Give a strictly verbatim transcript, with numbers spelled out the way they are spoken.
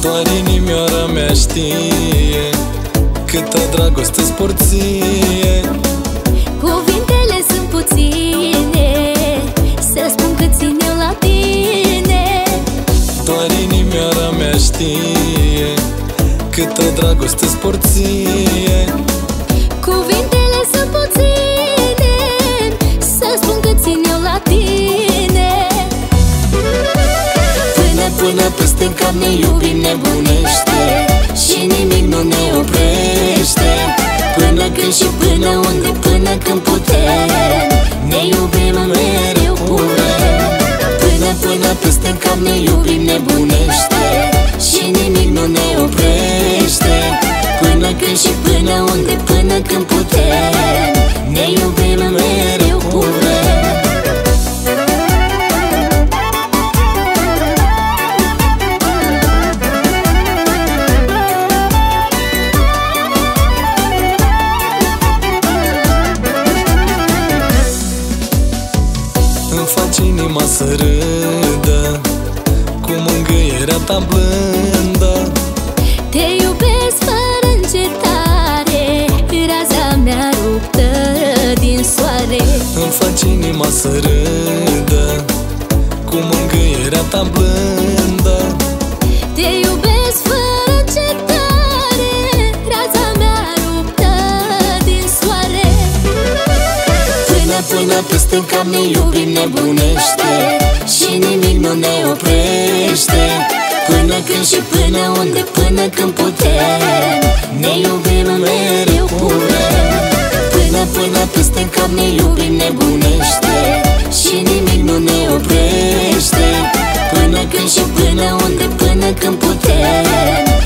Doar inimioara mea știe câtă dragoste-ți por ție. Cuvintele sunt puține să spun cât țin eu la tine. Doar inimioara mea știe câtă dragoste-ți por ție. Cuvintele sunt puține să spun cât țin eu la tine. Până, până peste-n cap ne iubim nebunește și nimic nu ne oprește. Până când și până unde, până când putem, ne iubim mereu curăm. Până, până peste-n cap ne iubim nebunește și nimic nu ne oprește. Până când și până unde, până când putem, ne iubim mereu curăm. Îmi faci inima să râdă cu mângâierea ta blândă. Te iubesc fără încetare, raza mea ruptă din soare. Îmi faci inima să râdă cu mângâierea ta blândă. Te iubesc fără încetare, raza mea ruptă din soare. Până, până peste-n cap ne iubim nebunește și nimic nu ne oprește. Până când și până unde, până când putem, ne iubim mereu curăm. Până, până peste-n cap ne iubim nebunește și nimic nu ne oprește. Până când și până unde, până când putem,